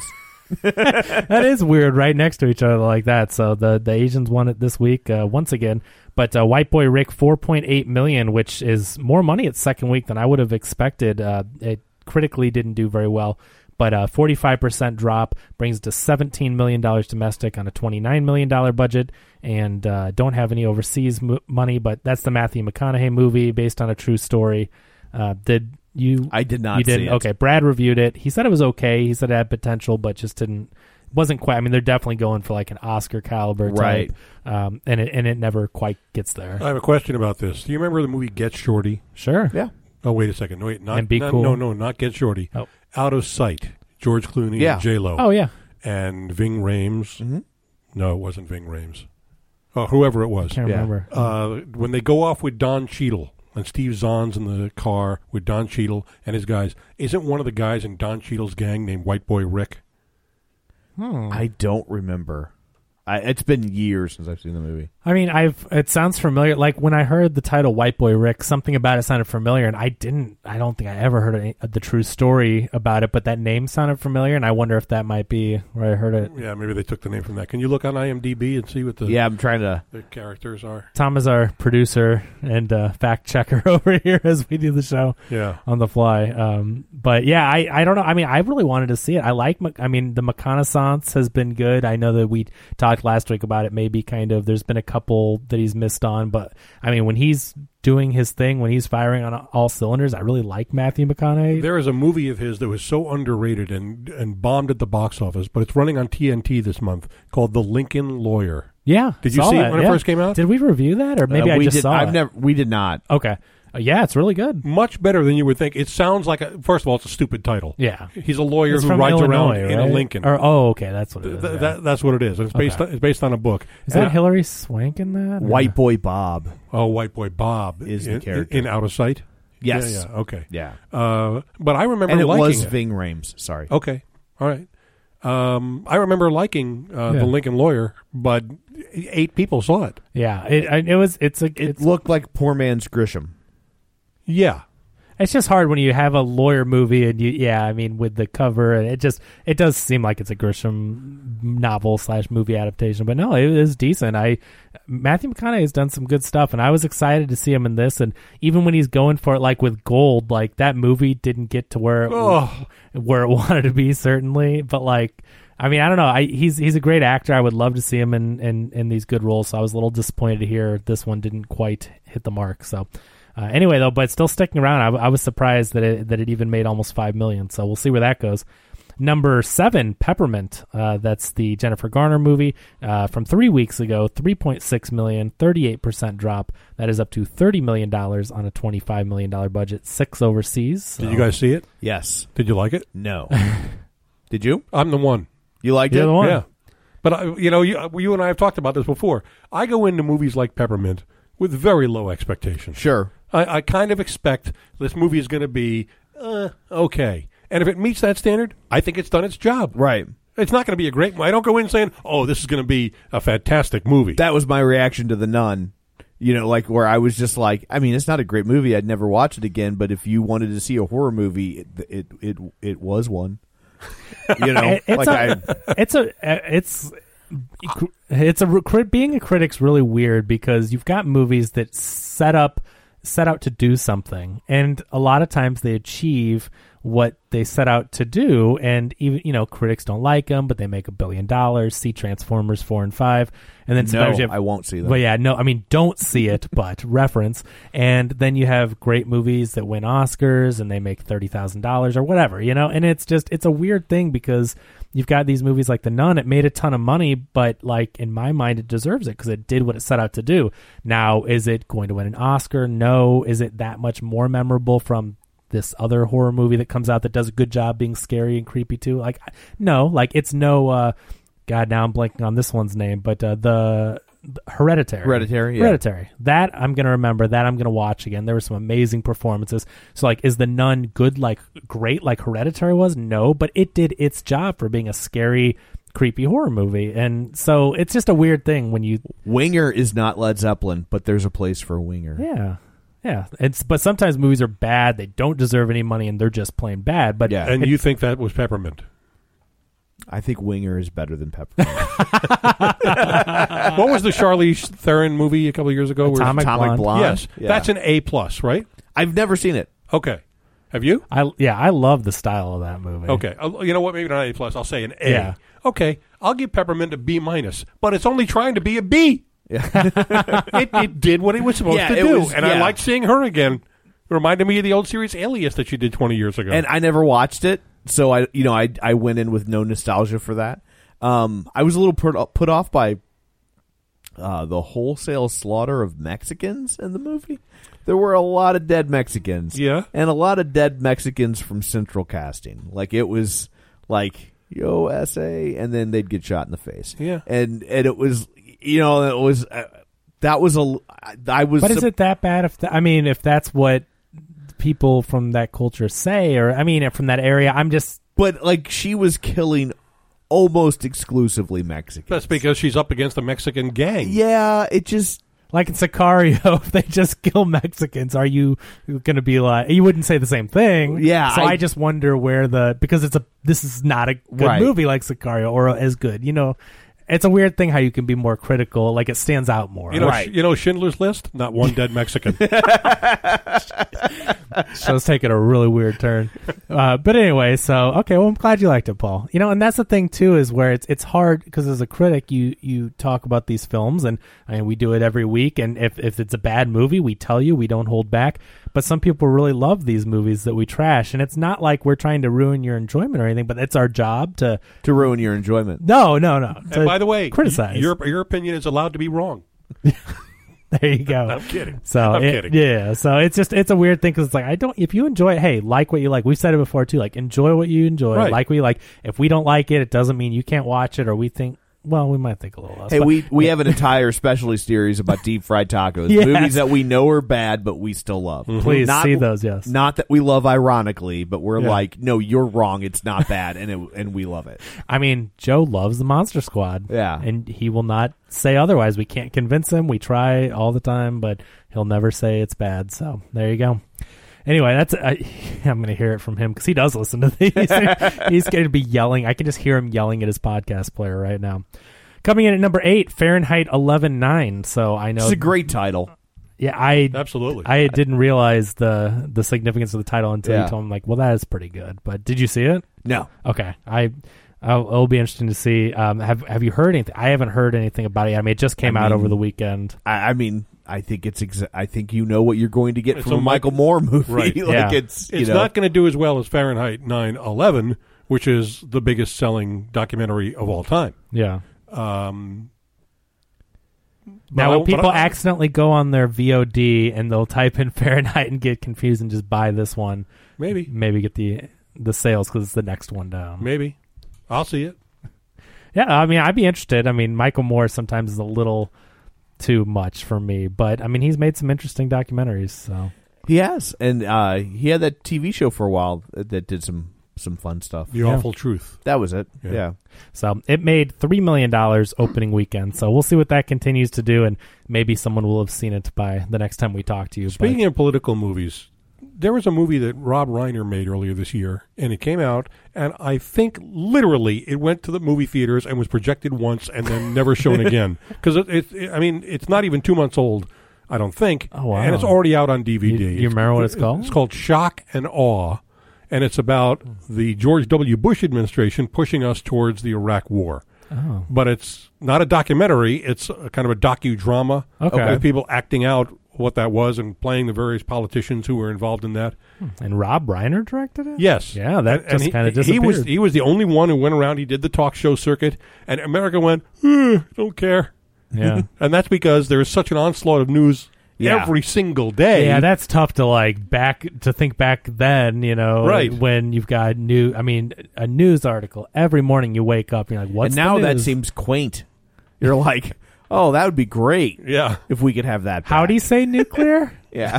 that is weird, right next to each other like that. So the, the Asians won it this week uh, once again. But uh, White Boy Rick, four point eight million dollars, which is more money its second week than I would have expected. Uh, it critically didn't do very well. But a forty-five percent drop brings it to seventeen million dollars domestic on a twenty-nine million dollars budget, and uh, don't have any overseas mo- money, but that's the Matthew McConaughey movie based on a true story. Uh, did you? I did not You didn't? see it. Okay, Brad reviewed it. He said it was okay. He said it had potential, but just didn't, wasn't quite. I mean, they're definitely going for like an Oscar caliber type, Right. um, and, it, and it never quite gets there. I have a question about this. Do you remember the movie Get Shorty? Sure. Yeah. Oh, wait a second. No, wait, not, And Be not- Cool? No, no, not Get Shorty. Oh. Out of Sight. George Clooney Yeah. and J-Lo. Oh, yeah. And Ving Rhames. Mm-hmm. No, it wasn't Ving Rhames. Oh, whoever it was. Can't Yeah. remember. Uh, when they go off with Don Cheadle, and Steve Zahn's in the car with Don Cheadle and his guys, isn't one of the guys in Don Cheadle's gang named White Boy Rick? Hmm. I don't remember. I, it's been years since I've seen the movie. I mean, I've it sounds familiar. Like when I heard the title "White Boy Rick," something about it sounded familiar, and I didn't. I don't think I ever heard any, the true story about it, but that name sounded familiar, and I wonder if that might be where I heard it. Yeah, maybe they took the name from that. Can you look on IMDb and see what the Yeah, I'm trying to. the characters are? Tom is our producer and uh, fact checker over here as we do the show Yeah. on the fly. Um, but yeah, I, I don't know. I mean, I really wanted to see it. I like. Mc- I mean, the reconnaissance has been good. I know that we talked last week about it. Maybe kind of. There's been a couple that he's missed on, but I mean, when he's doing his thing, when he's firing on all cylinders, I really like Matthew McConaughey. There is a movie of his that was so underrated and, and bombed at the box office, but it's running on T N T this month, called The Lincoln Lawyer. Yeah, Did you saw see it that, when it yeah. first came out? Did we review that, or maybe uh, I we just did, saw I've it? never. We did not. Okay, uh, yeah, it's really good. Much better than you would think. It sounds like, a, first of all, it's a stupid title. Yeah, He's a lawyer it's who from rides Illinois, around in right? a Lincoln. Or, oh, okay, that's what it Th- is. th- yeah. that, that's what it is. It's based, Okay. on, it's based on a book. Is that And- Hillary Swank in that? or- White Boy Bob. Oh, White Boy Bob Is the in, character. in Out of Sight? Yes. Yeah, yeah, okay. Yeah. Uh, but I remember And it liking was it. Ving Rhames. Sorry. Okay, all right. Um, I remember liking uh, Yeah. The Lincoln Lawyer, but eight people saw it. Yeah, it I- it was. It's a. It It's looked like poor man's Grisham. Yeah. It's just hard when you have a lawyer movie and you, yeah, I mean, with the cover, and it just, it does seem like it's a Grisham novel slash movie adaptation, but no, it is decent. I, Matthew McConaughey has done some good stuff, and I was excited to see him in this, and even when he's going for it, like with Gold, like that movie didn't get to where, it, Oh. where it wanted to be, certainly, but like, I mean, I don't know. I, he's he's a great actor. I would love to see him in, in, in these good roles, so I was a little disappointed to hear this one didn't quite hit the mark, so... Uh, anyway, though, but still sticking around. I, I was surprised that it that it even made almost five million. So we'll see where that goes. Number seven, Peppermint. Uh, that's the Jennifer Garner movie uh, from three weeks ago. Three point six million, thirty-eight percent drop. That is up to thirty million dollars on a twenty-five million dollar budget. Six overseas. So. Did you guys see it? Yes. Did you like it? No. Did you? I'm the one. You liked You're it? the one. Yeah. But, I, you know, you, you and I have talked about this before. I go into movies like Peppermint with very low expectations. Sure. I, I kind of expect this movie is going to be uh, okay. And if it meets that standard, I think it's done its job. Right. It's not going to be a great movie. I don't go in saying, oh, this is going to be a fantastic movie. That was my reaction to The Nun. You know, like where I was just like, I mean, it's not a great movie. I'd never watch it again. But if you wanted to see a horror movie, it it it, it was one. You know, It- it's like a, I, it's a it's it's a crit- being a critic's really weird because you've got movies that set up set out to do something, and a lot of times they achieve what they set out to do, and even you know critics don't like them, but they make a billion dollars. See Transformers four and five, and then no, sometimes you have, I won't see them. But yeah, no, I mean, don't see it, but reference. And then you have great movies that win Oscars and they make thirty thousand dollars or whatever, you know? And it's just, it's a weird thing because you've got these movies like The Nun. It made a ton of money, but like in my mind, it deserves it because it did what it set out to do. Now, is it going to win an Oscar? No. Is it that much more memorable from this other horror movie that comes out that does a good job being scary and creepy too? Like, no, like it's no, uh, God, now I'm blanking on this one's name, but uh, the, the Hereditary. Hereditary, yeah. Hereditary. That I'm going to remember. That I'm going to watch again. There were some amazing performances. So, like, is The Nun good, like, great like Hereditary was? No, but it did its job for being a scary, creepy horror movie. And so it's just a weird thing when you... Winger is not Led Zeppelin, but there's a place for a Winger. Yeah. Yeah. It's But sometimes movies are bad. They don't deserve any money, and they're just plain bad. But Yeah. and it- you think that was Peppermint? I think Winger is better than Peppermint. What was the Charlize Theron movie a couple of years ago? where- Atomic Atomic Blonde. Blonde. Yes, Yeah. that's an A plus, right? I've never seen it. Okay. Have you? I yeah, I love the style of that movie. Okay. Uh, You know what? Maybe not A plus. I'll say an A. Yeah. Okay. I'll give Peppermint a B minus, but it's only trying to be a B. Yeah. it, it did what it was supposed Yeah, to it do, was- and I yeah. liked seeing her again. It reminded me of the old series Alias that she did twenty years ago. And I never watched it, so I, you know, I I went in with no nostalgia for that. Um, I was a little put put off by uh, the wholesale slaughter of Mexicans in the movie. There were a lot of dead Mexicans, Yeah. and a lot of dead Mexicans from Central Casting. Like it was like yo S A, and then they'd get shot in the face. Yeah. and and it was, you know, it was uh, that was a I was. But is sup- it that bad? If th- I mean, if that's what people from that culture say, or I mean, from that area, I'm just. But like she was killing almost exclusively Mexicans. That's because she's up against a Mexican gang. Yeah, it just Like in Sicario, if they just kill Mexicans, are you going to be like? You wouldn't say the same thing. Yeah, So I, I- just wonder where the because it's a this is not a good Right. movie like Sicario or as good. You know, it's a weird thing how you can be more critical. Like it stands out more. You know, Right. sh- you know Schindler's List? Not one dead Mexican. So it's taking a really weird turn. Uh, but anyway, so okay, well, I'm glad you liked it, Paul. You know, and that's the thing too is where it's it's hard because as a critic, you you talk about these films, and I mean we do it every week. And if if it's a bad movie, we tell you, we don't hold back. But some people really love these movies that we trash, and it's not like we're trying to ruin your enjoyment or anything. But it's our job to to ruin your enjoyment. no, no, no. And to by the way, criticize. your your opinion is allowed to be wrong. There you go. I'm kidding. So I'm it- kidding. Yeah, so it's just it's a weird thing because it's like I don't. If you enjoy it, hey, like what you like. We've said it before too. Like enjoy what you enjoy, Right. like what you like. If we don't like it, it doesn't mean you can't watch it, or we think. Well, we might think a little less. Hey, but- we we have an entire specialty series about deep fried tacos, Yes. movies that we know are bad, but we still love. Please Not- see those. Yes. Not that we love ironically, but we're Yeah. like, no, you're wrong. It's not bad, and it, and we love it. I mean, Joe loves the Monster Squad. Yeah. and he will not say otherwise. We can't convince him. We try all the time, but he'll never say it's bad. So there you go. Anyway, that's I, I'm going to hear it from him because he does listen to these. He's going to be yelling. I can just hear him yelling at his podcast player right now. Coming in at number eight, Fahrenheit eleven nine. So I know It's a great title. Yeah, I Absolutely. I didn't realize the the significance of the title until Yeah. you told me. Like, well, that is pretty good. But did you see it? No, Okay, I I'll, it'll be interesting to see. Um, have Have you heard anything? I haven't heard anything about it. I mean, it just came I out mean, over the weekend. I, I mean, I think it's. Exa- I think you know what you're going to get It's from a a Michael Mike- Moore movie. Right. like Yeah. it's you It's know, not going to do as well as Fahrenheit nine eleven, which is the biggest selling documentary of all time. Yeah. Um, Now, but I- when people but I- accidentally go on their V O D and they'll type in Fahrenheit and get confused and just buy this one, Maybe. maybe get the the sales because it's the next one down. Maybe. I'll see it. Yeah, I mean, I'd be interested. I mean, Michael Moore sometimes is a little too much for me, but I mean, he's made some interesting documentaries. So He has, and uh, he had that T V show for a while that did some some fun stuff. The Yeah. Awful Truth. That was it. Yeah. Yeah. So it made three million dollars opening weekend. So we'll see what that continues to do, and maybe someone will have seen it by the next time we talk to you. Speaking but, of political movies, there was a movie that Rob Reiner made earlier this year, and it came out, and I think literally it went to the movie theaters and was projected once and then never shown again. Because it, it, it, I mean, it's not even two months old, I don't think, Oh, wow. and it's already out on D V D. You- you remember what it's called? It's called Shock and Awe, and it's about the George W. Bush administration pushing us towards the Iraq War. oh, But it's not a documentary; it's a kind of a docudrama Okay. with people acting out what that was and playing the various politicians who were involved in that. and Rob Reiner directed it. Yes, Yeah, that And- and just he- kind of He was disappeared. he was the only one who went around. He did the talk show circuit, and America went, "Eh, don't care. Yeah. And that's because there is such an onslaught of news Yeah. every single day. Yeah, that's tough to like back to think back then, you know, Right. when you've got new. I mean, a news article every morning. You wake up, you're like, "What's and now the that news? seems quaint. You're like, oh, that would be great yeah. if we could have that. How back. do you say nuclear?" Yeah.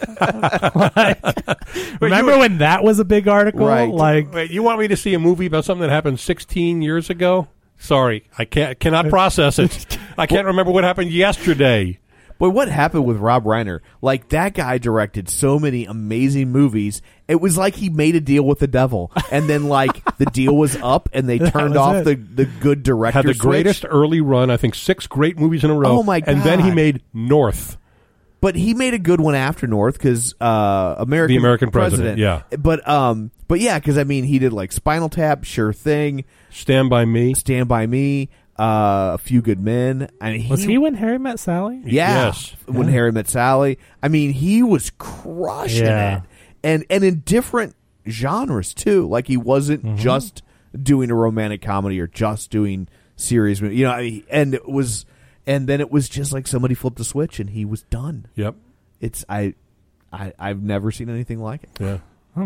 Remember you- when that was a big article? Right. Like, Wait, you want me to see a movie about something that happened sixteen years ago? Sorry, I can't cannot process it. I can't remember what happened yesterday. Boy, what happened with Rob Reiner? Like, that guy directed so many amazing movies. It was like he made a deal with the devil, and then like the deal was up, and they That turned was off it. the the good director. Had the switch. greatest early run, I think six great movies in a row. Oh, my And then he God. made North. but he made a good one after North because uh, American The American President, yeah. But um, but yeah, because I mean, he did like Spinal Tap, Sure Thing, Stand By Me, Stand By Me, uh, A Few Good Men. I mean, he, was he When Harry Met Sally? Yeah, Yes. When Yeah. Harry Met Sally. I mean, he was crushing Yeah. it, and and in different genres too. Like he wasn't Mm-hmm. just doing a romantic comedy or just doing serious, you know. I- And it was, and then it was just like somebody flipped a switch and he was done. Yep. It's I, I I've never seen anything like it. Yeah.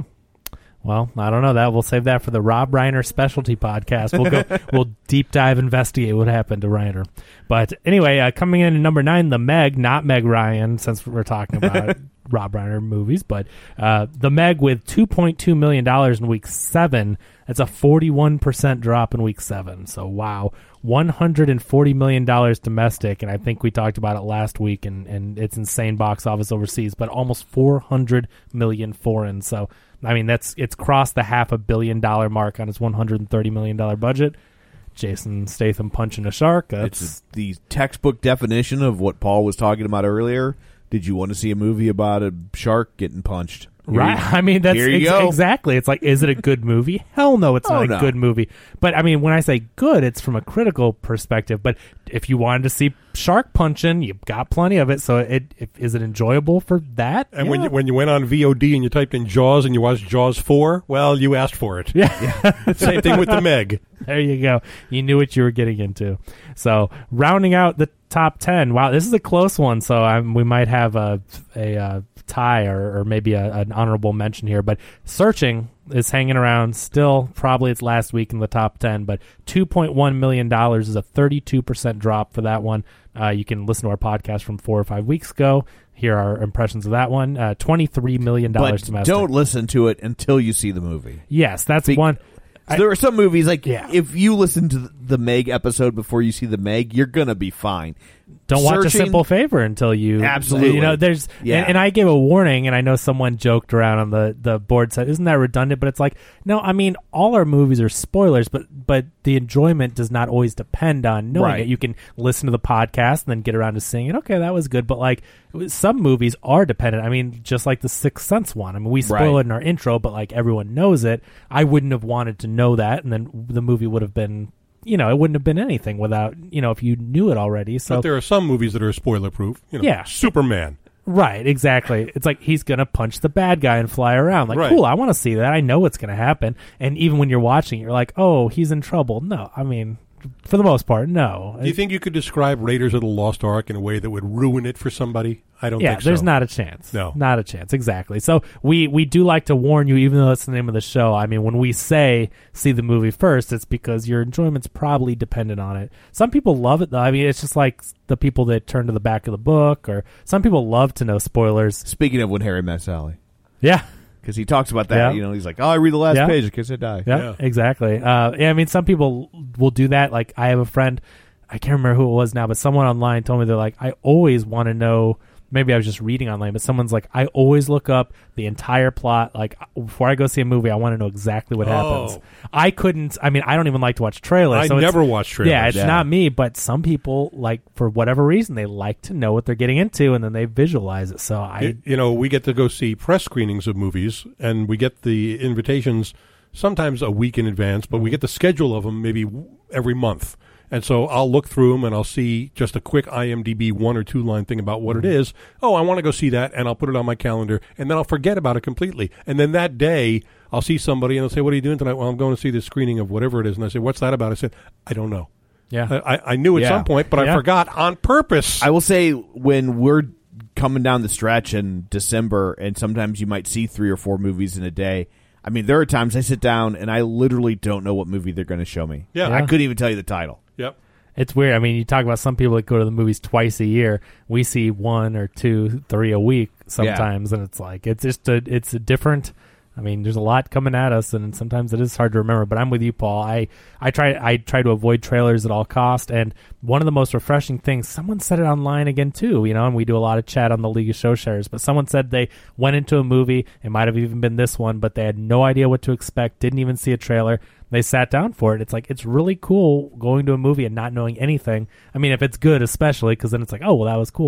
Well, I don't know. That we'll save that for the Rob Reiner specialty podcast. We'll go. We'll deep dive investigate what happened to Reiner. But anyway, uh, coming in at number nine, The Meg, not Meg Ryan, since we're talking about Rob Reiner movies, but uh, The Meg with two point two million dollars in week seven. That's a forty-one percent drop in week seven. So wow, one hundred forty million dollars domestic, and I think we talked about it last week, and, and it's insane box office overseas, but almost four hundred million foreign. So I mean, that's it's crossed the half a billion dollar mark on his one hundred thirty million dollars budget. Jason Statham punching a shark. That's It's the textbook definition of what Paul was talking about earlier. Did you want to see a movie about a shark getting punched? Here right. you- I mean, that's here you ex- go. exactly. It's like, is it a good movie? Hell no, it's Oh, not a no. good movie. But I mean, when I say good, it's from a critical perspective. But if you wanted to see shark punching, you've got plenty of it. So it, it is it enjoyable for that? And Yeah. when you, when you went on V O D and you typed in Jaws and you watched Jaws four, well, you asked for it. Yeah. Same thing with The Meg. There you go. You knew what you were getting into. So rounding out the top ten. Wow, this is a close one. So um, we might have a a uh, tie or, or maybe a, an honorable mention here. But Searching is hanging around still. Probably it's last week in the top ten. But two point one million dollars is a thirty-two percent drop for that one. Uh, you can listen to our podcast from four or five weeks ago. Here are our impressions of that one. Uh, twenty-three million dollars But domestic. don't listen to it until you see the movie. Yes, that's Be- one. So there are some movies like Yeah. if you listen to the Meg episode before you see the Meg, you're gonna be fine. Don't watch A Searching- Simple Favor until you Absolutely. You know, there's Yeah. and, and I gave a warning, and I know someone joked around on the the board said, "Isn't that redundant?" But it's like, no, I mean, all our movies are spoilers, but but the enjoyment does not always depend on knowing Right. it. You can listen to the podcast and then get around to seeing it. Okay, that was good, but like some movies are dependent. I mean, just like the Sixth Sense one. I mean, we spoil Right. it in our intro, but like everyone knows it. I wouldn't have wanted to know that, and then the movie would have been. You know, it wouldn't have been anything without, you know, if you knew it already. So But there are some movies that are spoiler proof. You know, Yeah. Superman. right, exactly. It's like he's going to punch the bad guy and fly around. Like, Right. cool, I want to see that. I know what's going to happen. And even when you're watching, you're like, oh, he's in trouble. No, I mean, for the most part, no. Do you think you could describe Raiders of the Lost Ark in a way that would ruin it for somebody? I don't yeah, think so. there's not a chance. No. Not a chance, exactly. So we, we do like to warn you, even though it's the name of the show. I mean, when we say see the movie first, it's because your enjoyment's probably dependent on it. Some people love it, though. I mean, it's just like the people that turn to the back of the book, or some people love to know spoilers. Speaking of When Harry Met Sally, Yeah. because he talks about that. Yeah. You know, he's like, "Oh, I read the last Yeah. page in case I die." Yeah, Yeah. exactly. Uh, yeah, I mean, some people will do that. Like, I have a friend, I can't remember who it was now, but someone online told me they're like, I always want to know. Maybe I was just reading online, but someone's like, I always look up the entire plot. Like, before I go see a movie, I want to know exactly what Oh. happens. I couldn't. I mean, I don't even like to watch trailers. I so it's- never watch trailers. Yeah, it's Yeah. not me, but some people, like, for whatever reason, they like to know what they're getting into, and then they visualize it. So I, Y- you know, we get to go see press screenings of movies, and we get the invitations sometimes a week in advance, but we get the schedule of them maybe w- every month. And so I'll look through them, and I'll see just a quick I M D B one or two line thing about what it is. Oh, I want to go see that, and I'll put it on my calendar, and then I'll forget about it completely. And then that day, I'll see somebody, and they'll say, "What are you doing tonight?" Well, I'm going to see this screening of whatever it is. And I say, "What's that about?" I said, "I don't know." yeah. I, I- I knew at Yeah. some point, but I Yeah. forgot on purpose. I will say when we're coming down the stretch in December, and sometimes you might see three or four movies in a day. I mean, there are times I sit down and I literally don't know what movie they're going to show me. Yeah. I couldn't even tell you the title. Yep. It's weird. I mean, you talk about some people that go to the movies twice a year. We see one or two, three a week sometimes, and it's like it's just a it's a different. I mean, there's a lot coming at us, and sometimes it is hard to remember. But I'm with you, Paul. I, I try I try to avoid trailers at all cost. And one of the most refreshing things, someone said it online again too. You know, and we do a lot of chat on the League of Show Shares. But someone said they went into a movie. It might have even been this one, but they had no idea what to expect. Didn't even see a trailer. They sat down for it. It's like it's really cool going to a movie and not knowing anything. I mean, if it's good, especially because then it's like, oh well, that was cool. But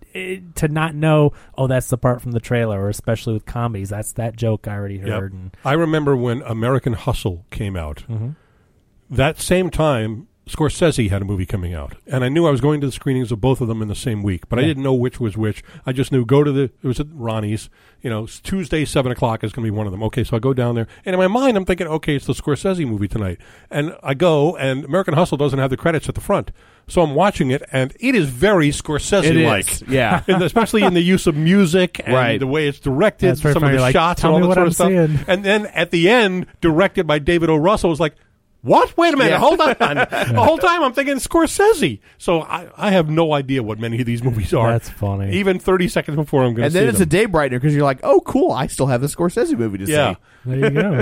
it, to not know, oh, that's the part from the trailer, or especially with comedies, that's that joke I already heard. Yep. And, I remember when American Hustle came out. mm-hmm. That same time, Scorsese had a movie coming out, and I knew I was going to the screenings of both of them in the same week, but yeah. I didn't know which was which. I just knew go to the, it was at Ronnie's, you know, Tuesday, seven o'clock is going to be one of them. Okay, so I go down there, and in my mind, I'm thinking, okay, it's the Scorsese movie tonight. And I go, and American Hustle doesn't have the credits at the front. So I'm watching it, and it is very Scorsese-like. It is, yeah. And especially in the use of music and right. the way it's directed, That's some of the like, shots and all that sort I'm of stuff. seeing. And then at the end, directed by David O. Russell, was like, what? Wait a minute. Yeah. Hold on. The whole time I'm thinking Scorsese. So I, I have no idea what many of these movies are. That's funny. Even thirty seconds before I'm going to And see then it's them. a day brightener because you're like, oh, cool, I still have the Scorsese movie to Yeah. see. There you go.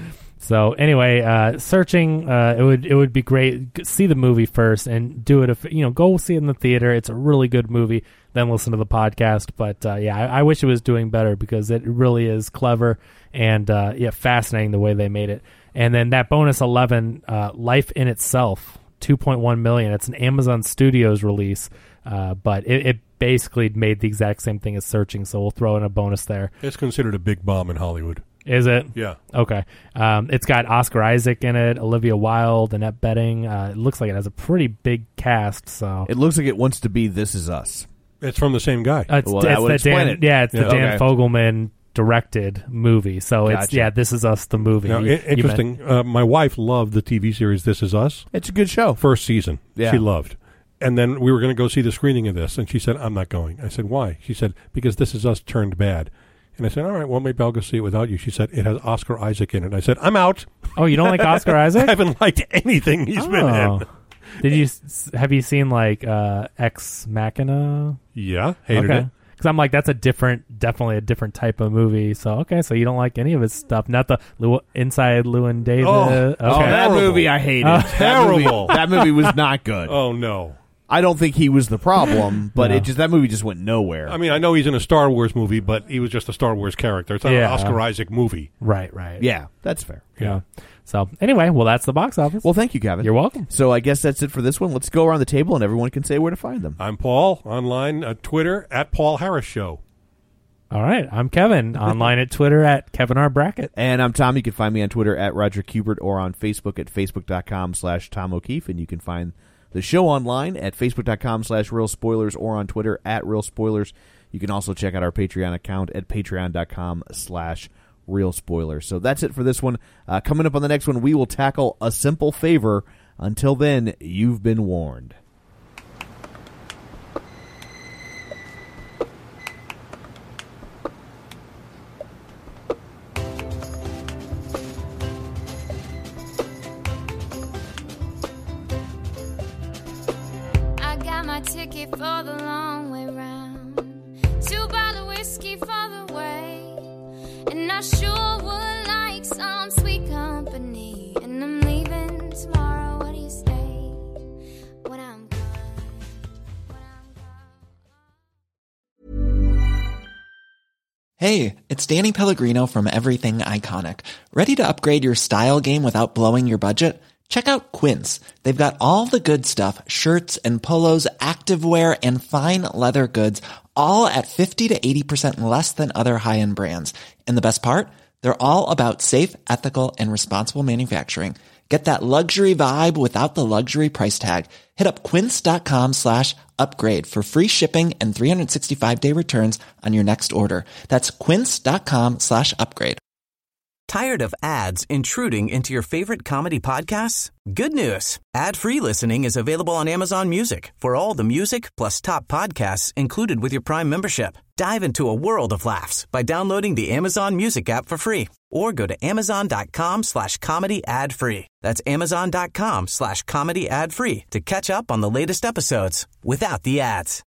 So anyway, uh, searching, uh, it would it would be great. G- See the movie first and do it. If you know, go see it in the theater. It's a really good movie. Then listen to the podcast. But uh, yeah, I, I wish it was doing better because it really is clever and uh, yeah, fascinating the way they made it. And then that bonus eleven, uh, Life in Itself, two point one million. It's an Amazon Studios release, uh, but it, it basically made the exact same thing as Searching. So we'll throw in a bonus there. It's considered a big bomb in Hollywood. Is it? Yeah. Okay. Um, it's got Oscar Isaac in it, Olivia Wilde, Annette Bening. Uh, it looks like it has a pretty big cast. So It looks like it wants to be This Is Us. It's from the same guy. uh, it's, Well, that it's would the explain Dan, it. yeah, it's Yeah. the Dan Okay. Fogelman directed movie. So it's Gotcha. yeah, This Is Us, the movie. Now, You- i- interesting. Uh, my wife loved the T V series This Is Us. It's a good show. First season. Yeah. She loved. And then we were going to go see the screening of this, and she said, I'm not going. I said, why? She said, because This Is Us turned bad. And I said, all right, well, maybe I'll go see it without you. She said, it has Oscar Isaac in it. I said, I'm out. Oh, you don't like Oscar I Isaac? haven't liked anything he's been Oh. in. Did you s- have you seen like uh, Ex Machina? Yeah, hated okay. it. Because I'm like, that's a different, definitely a different type of movie. So okay, so you don't like any of his stuff, not the Lew- Inside Llewyn David. Oh. okay. Oh, that Terrible. movie I hated. Oh. That movie- Terrible. That movie was not good. Oh, no. I don't think he was the problem, but No. it just that movie just went nowhere. I mean, I know he's in a Star Wars movie, but he was just a Star Wars character. It's not Yeah. an Oscar Isaac movie. Right, right. yeah, that's fair. Yeah. So anyway, well, that's the box office. Well, thank you, Kevin. You're welcome. So I guess that's it for this one. Let's go around the table and everyone can say where to find them. I'm Paul, online at Twitter, at Paul Harris Show. All right, I'm Kevin, online at Twitter at Kevin R. Brackett. And I'm Tom. You can find me on Twitter at Roger Kubert or on Facebook at facebook.com slash Tom O'Keefe. And you can find the show online at facebook.com slash Real Spoilers or on Twitter at Real Spoilers. You can also check out our Patreon account at patreon.com slash Real Spoilers. So that's it for this one. Uh, coming up on the next one, we will tackle A Simple Favor. Until then, you've been warned. I got my ticket for the long way round. Two bottle whiskey for the way. And I sure would like some sweet company. And I'm leaving tomorrow. What do you say? When I'm gone. When I'm gone. Hey, it's Danny Pellegrino from Everything Iconic. Ready to upgrade your style game without blowing your budget? Check out Quince. They've got all the good stuff, shirts and polos, activewear, and fine leather goods, all at fifty to eighty percent less than other high-end brands. And the best part? They're all about safe, ethical, and responsible manufacturing. Get that luxury vibe without the luxury price tag. Hit up quince.com slash upgrade for free shipping and three sixty-five day returns on your next order. That's quince.com slash upgrade. Tired of ads intruding into your favorite comedy podcasts? Good news. Ad-free listening is available on Amazon Music for all the music plus top podcasts included with your Prime membership. Dive into a world of laughs by downloading the Amazon Music app for free or go to amazon.com slash comedy ad free. That's amazon.com slash comedy ad free to catch up on the latest episodes without the ads.